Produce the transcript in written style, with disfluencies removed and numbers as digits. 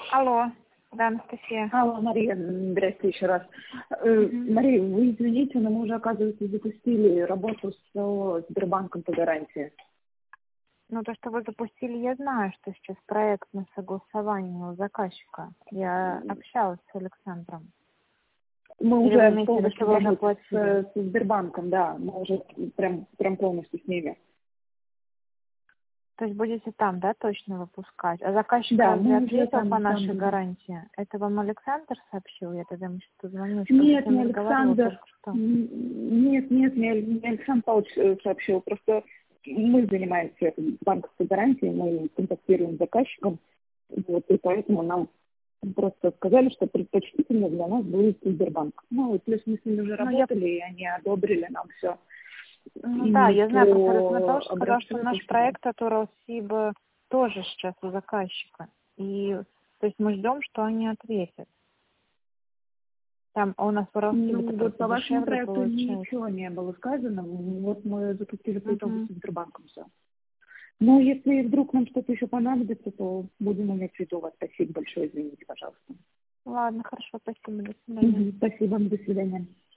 Алло, да, Анастасия. Алло, Мария, здрасте еще раз. Мария, вы извините, но мы уже, оказывается, запустили работу с Сбербанком по гарантии. Ну, то, что вы запустили, я знаю, что сейчас проект на согласование у заказчика. Я общалась с Александром. Мы Или вы уже имеете в виду, полностью что вы уже работаем оплатили? с Сбербанком, да, мы уже прям полностью с ними. То есть будете там, да, точно выпускать? А заказчик Да, разве мы уже ответил по нашей там. гарантии? Это вам Александр сообщил? Я тогда ему сейчас позвоню. Нет, С ним не разговаривала Александр. только что. Нет, не Александр Павлович сообщил. Просто мы занимаемся банковской гарантией, мы контактируем с заказчиком, вот, и поэтому нам просто сказали, что предпочтительно для нас будет Сбербанк. Ну, и плюс мы с ними уже работали, и они одобрили нам все. Ну да, я знаю, просто Александр Павлович сказал, что образцу наш проект от Уралсиба тоже сейчас у заказчика. И то есть мы ждем, что они ответят. Там у нас в Уралсибе Ну, вот по вашему дешевле проекту получается. ничего не было сказано. Вот мы запустили по итогу с Сбербанком все. Но если вдруг нам что-то еще понадобится, то будем иметь в виду вас. Спасибо большое, извините, пожалуйста. Ладно, хорошо, спасибо, до свидания. Спасибо, до свидания.